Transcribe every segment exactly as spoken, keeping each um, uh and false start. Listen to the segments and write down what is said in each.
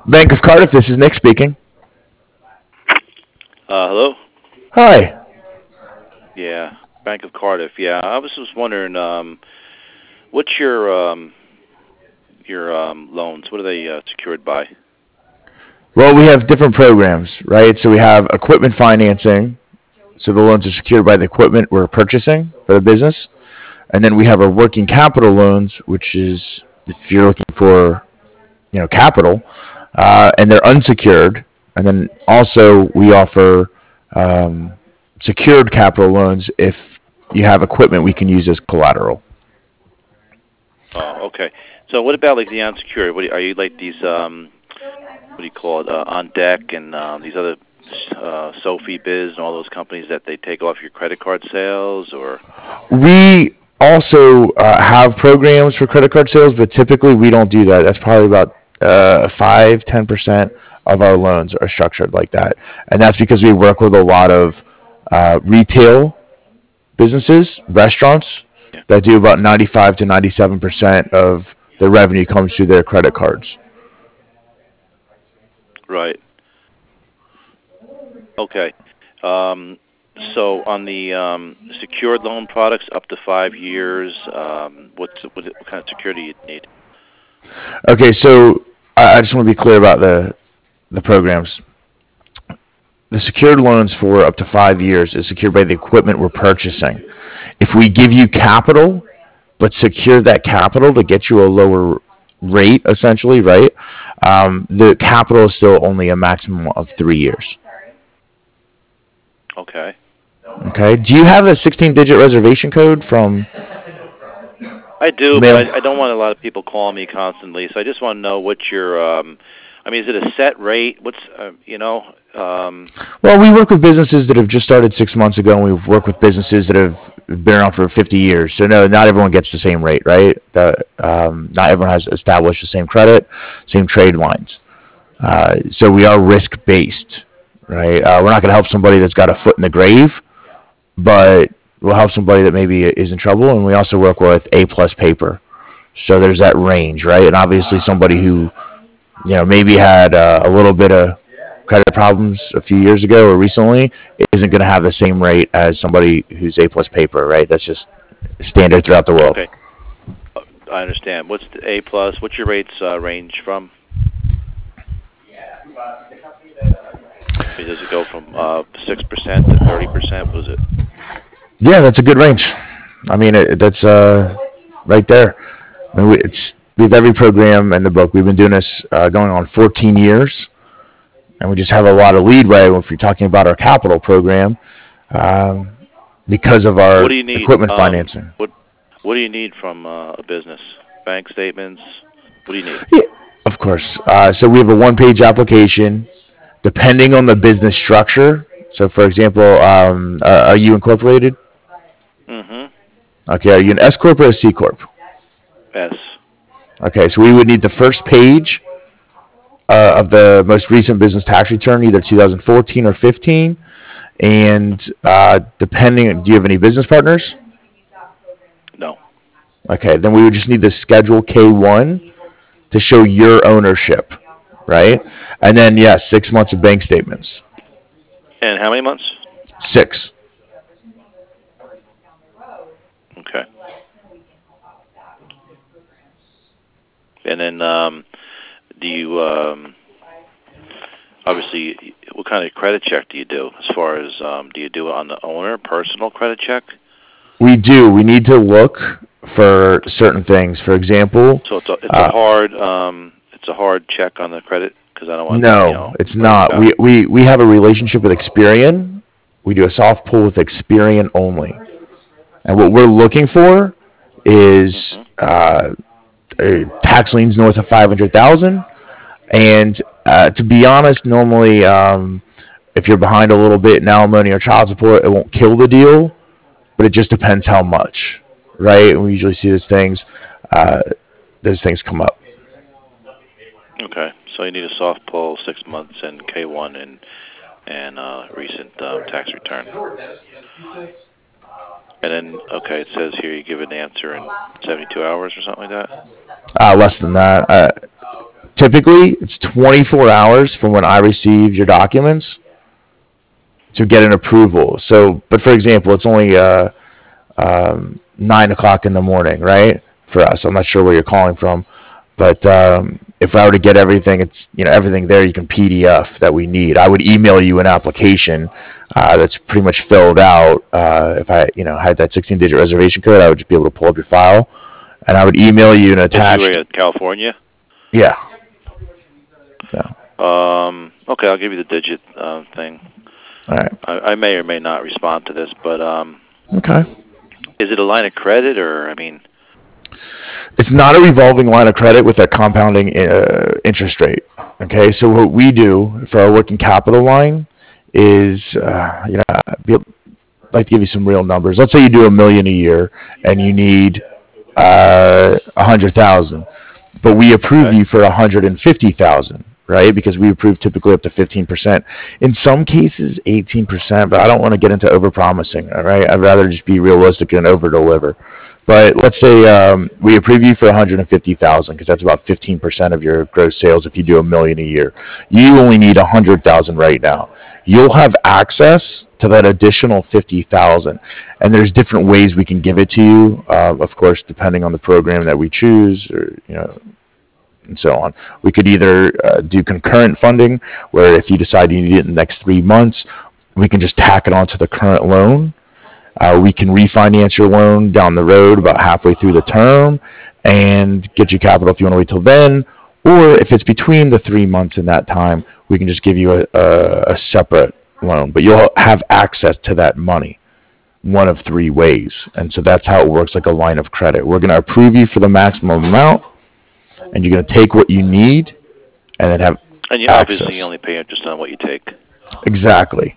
Bank of Cardiff, this is Nick speaking. Uh, hello? Hi. Yeah, Bank of Cardiff. Yeah, I was just wondering, um, what's your um, your um, loans? What are they uh, secured by? Well, we have different programs, right? So we have equipment financing. So the loans are secured by the equipment we're purchasing for the business. And then we have our working capital loans, which is if you're looking for, you know, capital, uh, and they're unsecured. And then also we offer um, secured capital loans if you have equipment we can use as collateral. Oh, okay. So what about like the unsecured? What do you, are you like these um, what do you call it? Uh, on deck and um, these other uh, Sophie Biz and all those companies that they take off your credit card sales, or We also uh, have programs for credit card sales, but typically we don't do that. That's probably about uh, five, ten percent of our loans are structured like that, and that's because we work with a lot of uh, retail businesses, restaurants yeah, that do about ninety-five to ninety-seven percent of their revenue comes through their credit cards. right? Okay. Um, so on the um, secured loan products up to five years, um, what's what, what kind of security you need? Okay, so I, I just want to be clear about the the programs. The secured loans for up to five years is secured by the equipment we're purchasing. If we give you capital, but secure that capital to get you a lower rate, essentially, right? Um, the capital is still only a maximum of three years. Okay. Okay. Do you have a sixteen-digit reservation code from I do, but mail? I, I don't want a lot of people calling me constantly. So I just want to know what your, um, I mean, is it a set rate? What's, uh, you know, um, Well, we work with businesses that have just started six months ago, and we've worked with businesses that have been around for fifty years. So no, not everyone gets the same rate, right? The, um, not everyone has established the same credit, same trade lines. Uh, so we are risk based, right? Uh, we're not going to help somebody that's got a foot in the grave, but we'll help somebody that maybe is in trouble. And we also work with A plus paper. So there's that range, right? And obviously somebody who, you know, maybe had uh, a little bit of credit problems a few years ago or recently isn't going to have the same rate as somebody who's A plus paper, right? That's just standard throughout the world. okay, uh, I understand. What's the A plus? What's your rates uh, range from? I mean, does it go from uh, six percent to thirty percent? Was it? Yeah, that's a good range. I mean, it, that's uh, right there. I mean, we, it's we have every program in the book. We've been doing this uh, going on fourteen years, and we just have a lot of leadway if you're talking about our capital program um, because of What our do you need? equipment Um, financing. what What do you need from uh, a business? Bank statements? What do you need? Yeah, of course. Uh, so we have a one-page application, depending on the business structure. So, for example, um, uh, are you incorporated? Mm-hmm. Okay, are you an S corp or a C corp? S. Okay, so we would need the first page uh, of the most recent business tax return, either two thousand fourteen or fifteen. And uh, depending, do you have any business partners? No. Okay, then we would just need the Schedule K one to show your ownership, right? And then, yes, yeah, six months of bank statements. And how many months? Six. Okay. And then, um, do you um, obviously what kind of credit check do you do? As far as um, do you do it on the owner, personal credit check? We do. We need to look for certain things. For example, So it's a it's a uh, hard um, it's a hard check on the credit because I don't want you no, know it's worry not. about. We, we, we have a relationship with Experian. We do a soft pull with Experian only. And what we're looking for is Mm-hmm. uh, uh, tax liens north of five hundred thousand. And uh, to be honest, normally, um, if you're behind a little bit in alimony or child support, it won't kill the deal, but it just depends how much, right? And we usually see those things, uh, those things come up. Okay. So you need a soft pull, six months, and K one and and uh, recent um, tax return. And then okay, it says here you give an answer in seventy-two hours or something like that. Uh, less than that. Uh, typically it's twenty-four hours from when I receive your documents to get an approval. So, but for example, it's only uh, um, nine o'clock in the morning, right? For us, I'm not sure where you're calling from, but um, if I were to get everything, it's you know everything there you can P D F that we need. I would email you an application uh, that's pretty much filled out. Uh, if I you know had that sixteen-digit reservation code, I would just be able to pull up your file, and I would email you an attached. If you were in California. Yeah. Yeah. Um. Okay, I'll give you the digit uh, thing. All right. I, I may or may not respond to this, but um. Okay. Is it a line of credit, or I mean? It's not a revolving line of credit with a compounding uh, interest rate. Okay, so what we do for our working capital line is, uh, you know, I'd like to give you some real numbers. Let's say you do a million a year and you need uh, a hundred thousand, but we approve Okay. you for a hundred and fifty thousand, right? Because we approve typically up to fifteen percent. In some cases, eighteen percent, but I don't want to get into overpromising. All right, I'd rather just be realistic and over deliver. But let's say um, we approve you for one hundred fifty thousand because that's about fifteen percent of your gross sales if you do a million a year. You only need one hundred thousand right now. You'll have access to that additional fifty thousand, and there's different ways we can give it to you. Uh, of course, depending on the program that we choose, or you know, and so on. We could either uh, do concurrent funding, where if you decide you need it in the next three months, we can just tack it onto the current loan. Uh, we can refinance your loan down the road about halfway through the term and get you capital if you want to wait till then. Or if it's between the three months and that time, we can just give you a, a, a separate loan. But you'll have access to that money one of three ways. And so that's how it works, like a line of credit. We're going to approve you for the maximum amount, and you're going to take what you need and then have And you access. obviously you only pay interest on what you take. Exactly.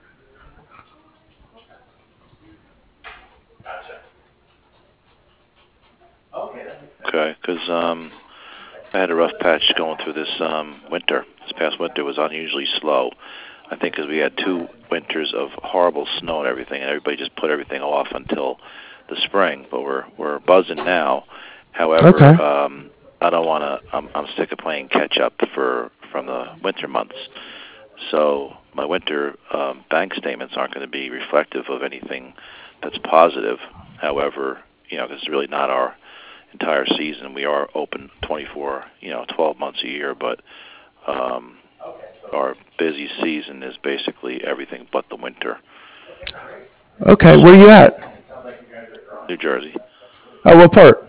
Okay, because um, I had a rough patch going through this um, winter. This past winter was unusually slow. I think because we had two winters of horrible snow and everything, and everybody just put everything off until the spring. But we're we're buzzing now. However, Okay. um, I don't want to. I'm, I'm sick of playing catch up for from the winter months. So my winter um, bank statements aren't going to be reflective of anything that's positive. However, you know, this is really not our entire season. We are open twenty-four, you know, twelve months a year, but um, our busy season is basically everything but the winter. Okay. Where you at? New Jersey, Oh, what part?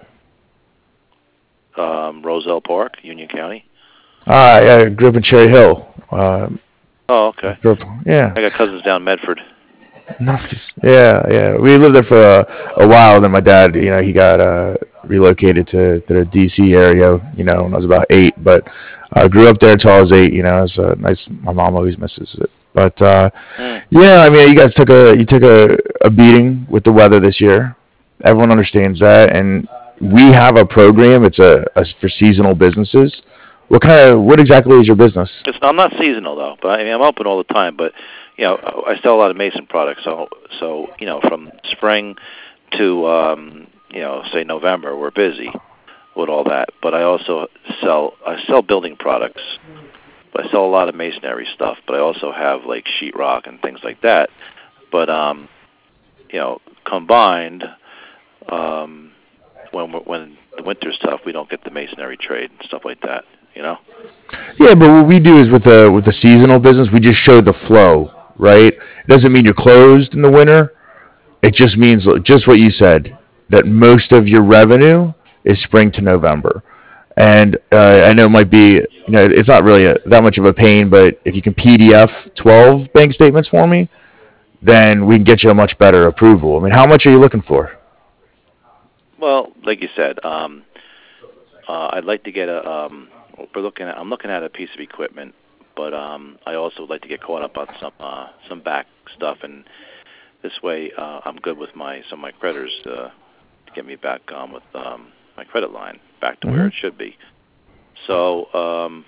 um, Roselle Park, Union County. Ah, yeah, I grew up in Cherry Hill. Uh, Oh, okay. grew up, yeah. I got cousins down Medford. Nice. Yeah, yeah. We lived there for a, a while. Then my dad, you know, he got uh, relocated to, to the D C area, you know, when I was about eight. But I uh, grew up there until I was eight. You know, it's uh, nice. My mom always misses it. But uh, Mm. yeah, I mean, you guys took a you took a, a beating with the weather this year. Everyone understands that, and we have a program. It's a, a for seasonal businesses. What kind of what exactly is your business? It's, I'm not seasonal though, but I mean I'm open all the time. But you know, I sell a lot of Mason products, so so you know, from spring to um, you know, say November, we're busy with all that. But I also sell I sell building products. But I sell a lot of masonry stuff. But I also have like sheetrock and things like that. But um, you know, combined, um, when we're, when the winter's tough, we don't get the masonry trade and stuff like that. You know. Yeah, but what we do is with the with the seasonal business, we just show the flow, right? It doesn't mean you're closed in the winter. It just means just what you said, that most of your revenue is spring to November. And uh, I know it might be, you know, it's not really a, that much of a pain, but if you can P D F twelve bank statements for me, then we can get you a much better approval. I mean, how much are you looking for? Well, like you said, um, uh, I'd like to get a. Um, we're looking at. I'm looking at a piece of equipment, but um, I also would like to get caught up on some uh, some back stuff, and this way uh, I'm good with my some of my creditors uh, to get me back on with um, my credit line back to Mm-hmm. where it should be. So um,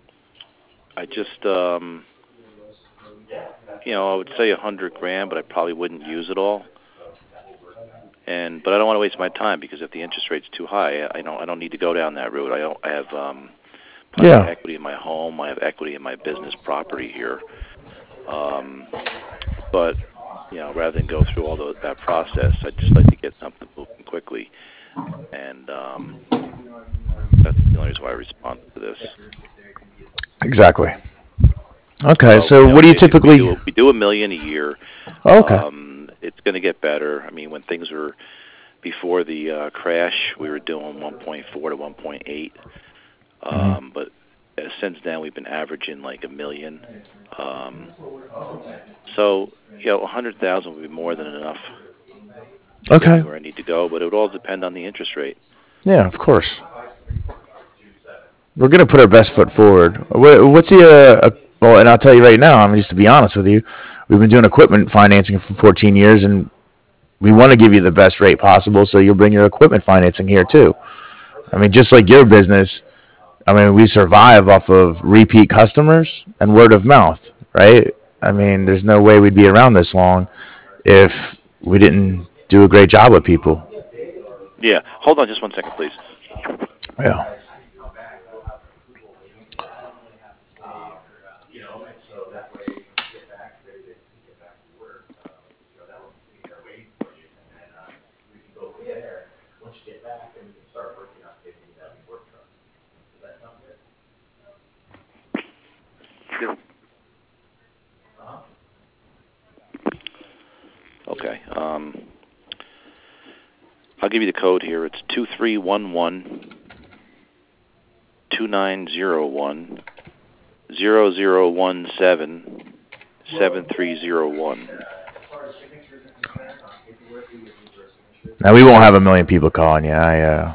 I just, um, you know, I would say a hundred grand, but I probably wouldn't use it all. And but I don't want to waste my time because if the interest rate's too high, I don't I don't need to go down that route. I don't I have um, I have Yeah. equity in my home. I have equity in my business property here. Um, but, you know, rather than go through all those, that process, I'd just like to get something moving quickly. And um, that's the only reason why I responded to this. Exactly. Okay. So, So you know, what do you basically we typically? do, we do a million a year. Oh, okay. Um, it's going to get better. I mean, when things were before the uh, crash, we were doing one point four to one point eight. hmm Um, but uh, since then, we've been averaging like a million. Um, so, you know, one hundred thousand would be more than enough to get me Okay. where I need to go, but it would all depend on the interest rate. Yeah, of course. We're gonna put our best foot forward. What, what's the uh, uh, well? And I'll tell you right now. I'm just to be honest with you. We've been doing equipment financing for fourteen years, and we want to give you the best rate possible. So you'll bring your equipment financing here too. I mean, just like your business. I mean, we survive off of repeat customers and word of mouth, right? I mean, there's no way we'd be around this long if we didn't do a great job with people. Yeah. Hold on just one second, please. Yeah. Okay. Um, I'll give you the code here. It's two three one one two nine zero one zero zero one seven seven three zero one. Now we won't have a million people calling you. I uh,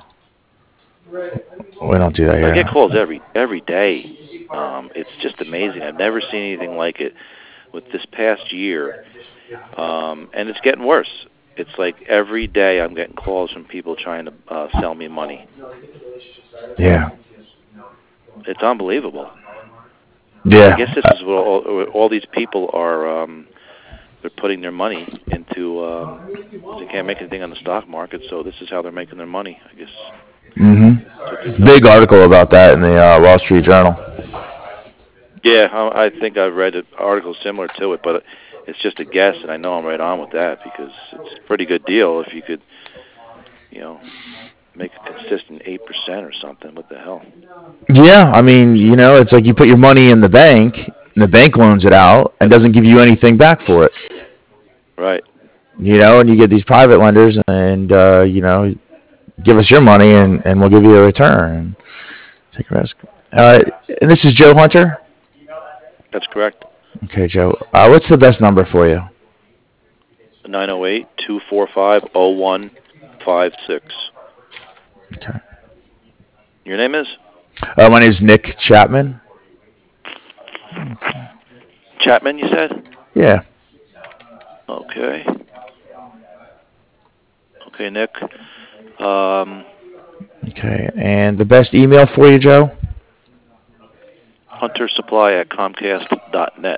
we don't do that I get here. calls every every day. Um, it's just amazing. I've never seen anything like it with this past year, um, and it's getting worse. It's like every day I'm getting calls from people trying to uh, sell me money. Yeah. It's unbelievable. I guess Yeah. this is what all, all these people are. Um, they're putting their money into. Um, they can't make anything on the stock market, so this is how they're making their money. I guess that's what they're Mm-hmm. doing. Big article about that in the uh, Wall Street Journal. Yeah, I I think I've read an article similar to it, but it's just a guess, and I know I'm right on with that because it's a pretty good deal if you could, you know, make a consistent eight percent or something. What the hell? Yeah, I mean, you know, it's like you put your money in the bank, and the bank loans it out and doesn't give you anything back for it. Right. You know, and you get these private lenders, and uh, you know, give us your money, and, and we'll give you a return. Take a risk. Uh, and this is Joe Hunter. That's correct. Okay, Joe. Uh, what's the best number for you? nine oh eight, two four five, oh one five six. Okay. Your name is? Uh, my name is Nick Chapman. Chapman, you said? Yeah. Okay. Okay, Nick. Um, Okay. And the best email for you, Joe? huntersupply at comcast dot net.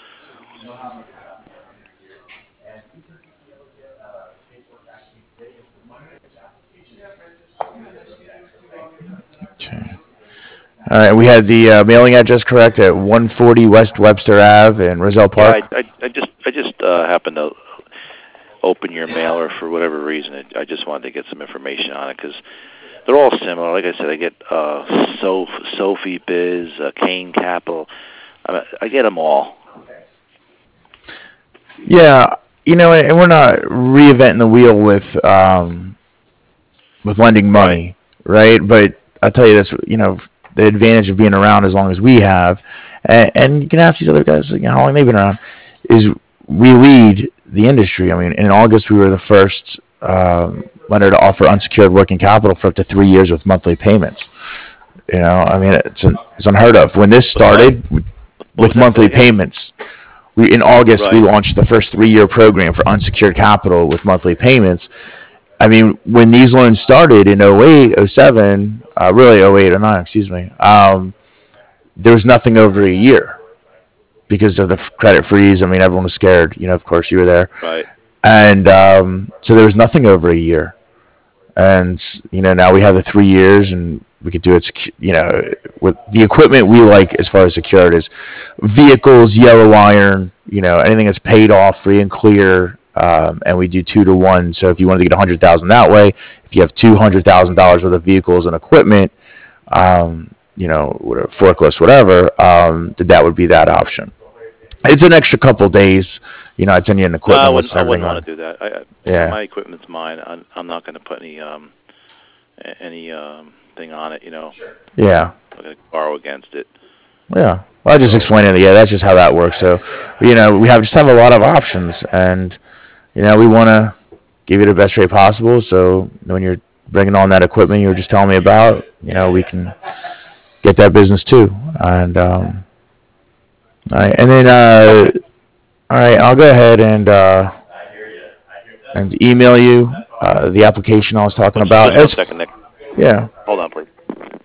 Okay. All right. We had the uh, mailing address correct at one forty West Webster Ave in Roselle Yeah, I, Park. I, I just I just uh, happened to open your mailer for whatever reason. It, I just wanted to get some information on it because they're all similar. Like I said, I get uh, Sof, Sophie Biz, uh, Kane Capital. I, I get them all. Yeah. You know, and we're not reinventing the wheel with um, with lending Right. money, right? But I'll tell you this, you know, the advantage of being around as long as we have, and, and you can ask these other guys, you know, how long they've been around, is we lead the industry. I mean, in August, we were the first um, lender to offer unsecured working capital for up to three years with monthly payments. You know, I mean, it's, an, it's unheard of. When this What's that? started with, What was with that? Say monthly again? payments, we in August we Right. launched the first three-year program for unsecured capital with monthly payments. I mean, when these loans started in oh eight, oh seven, uh, really oh eight, oh nine, excuse me, um, there was nothing over a year because of the credit freeze. I mean, everyone was scared. You know, of course, you were there. Right. And um, so there was nothing over a year. And, you know, now we have the three years and we could do it, secu- you know, with the equipment we like as far as secured is vehicles, yellow iron, you know, anything that's paid off, free and clear. Um, and we do two to one. So if you wanted to get a hundred thousand that way, if you have two hundred thousand dollars worth of vehicles and equipment, um, you know, whatever, forklifts, whatever, um, that that would be that option. It's an extra couple days. You know, I'd send you an No, I equipment wouldn't. list I and wouldn't everything want on. to do that. I, I, Yeah. My equipment's mine. I'm, I'm not going to put any um, a- any um, thing on it. You know, Yeah. I'm going to borrow against it. Yeah. Well, I just explained it. Yeah, that's just how that works. So, you know, we have just have a lot of options, and you know, we want to give you the best rate possible. So when you're bringing on that equipment you were just telling me about, you know, we can get that business too. And um, all right, and then uh, all right, I'll go ahead and uh, and email you uh, the application I was talking Just, about. just one It's, second, Nick. yeah. Hold on, please.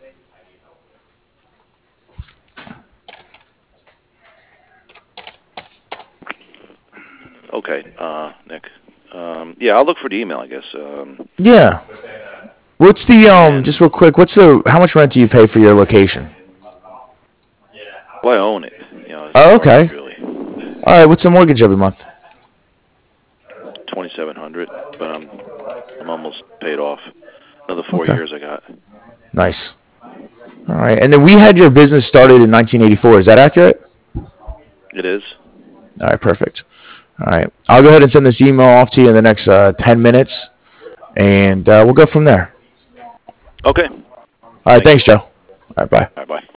Okay, uh, Nick. Um, yeah, I'll look for the email, I guess. Um, Yeah. What's the um? and Just real quick. What's the how much rent do you pay for your location? well, I own it. You know, it's Oh, mortgage, okay. really. All right. What's the mortgage every month? Twenty-seven hundred, but I'm I'm almost paid off. Another four Okay. years I got. Nice. All right. And then we had your business started in nineteen eighty-four. Is that accurate? It is. All right. Perfect. All right. I'll go ahead and send this email off to you in the next uh, ten minutes, and uh, we'll go from there. Okay. All right. Thank you. Thanks, Joe. All right. Bye. All right, bye.